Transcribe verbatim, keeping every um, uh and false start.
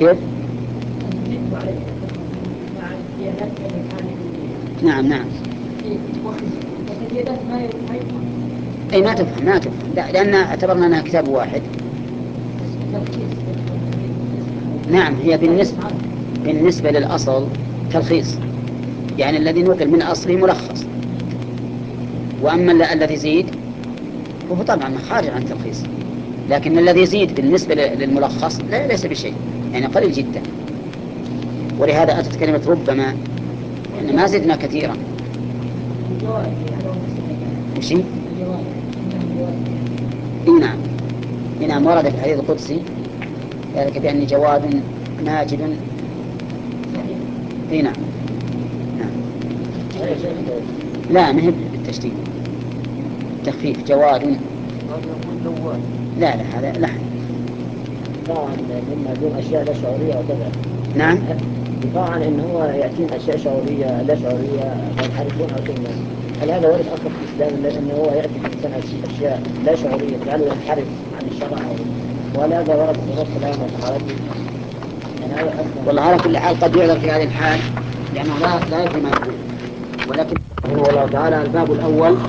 كيف؟ نعم نعم. أي ما تفهم ما تفهم لأن اعتبرنا أنها كتاب واحد. نعم هي بالنسبة بالنسبة للأصل تلخيص، يعني الذي نقل من أصله ملخص، وأما الذي زيد فهو طبعا خارج عن تلخيص، لكن الذي يزيد بالنسبة للملخص لا ليس بشيء، يعني قليل جدا. ولهذا أتت كلمة ربما، يعني ما زدنا كثيرا. وشي؟ إيه نعم إيه نعم ورد في الحديث القدسي ذلك بأني جواد ماجد. إيه نعم نعم. لا ما هي بالتشديد، تخفيف جواد. لا لا هذا لحن. طبعا مما دون أشياء لا شعورية وكذا. نعم. دفاعا إن هو يأتينا أشياء شعورية لا شعورية فينحرفونها كلمة. هل هذا وارد أصلا في الإسلام أنه هو يأتي الإنسان أشياء لا شعورية تجعله ينحرف عن الشرع، ولا هذا ورد في نص الآن وصحابته؟ والله على كل حال قد يعذر في هذه الحال لأنه لا لا يدري ما يقول، ولكن والله تعالى الباب الأول